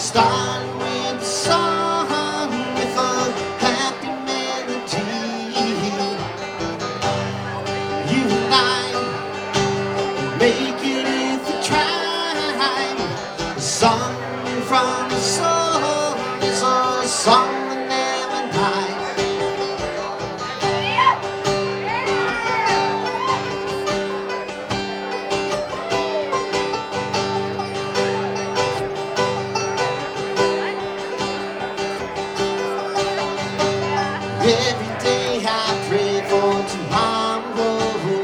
Starting with a song with a happy melody. You and I make it if we try. A song from the soul is a song that never dies. Every day I pray for tomorrow.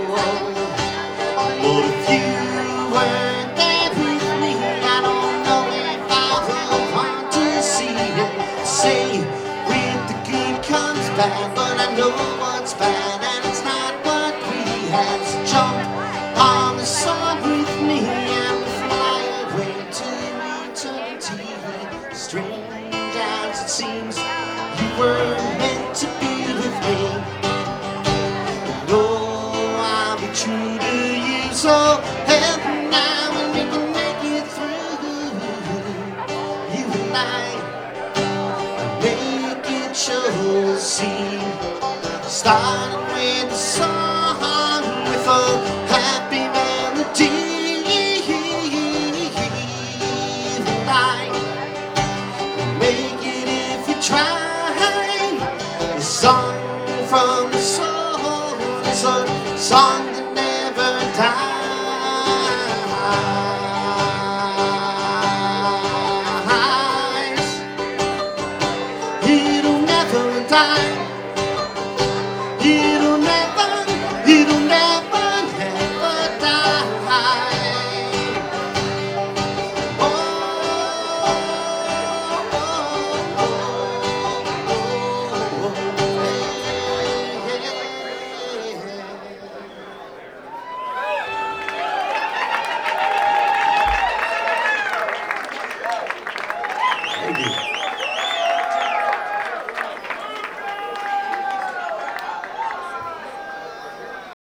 But if you weren't there with me, I don't know if I would want to see it. Say, with the good comes bad, but I know what's bad, and it's not what we have. So jump on the sun with me and fly away to eternity. Strange as it seems, you were meant to be with me. No, I'll be true to you. So help me now, and we can make it through. You and I make it show. See, starting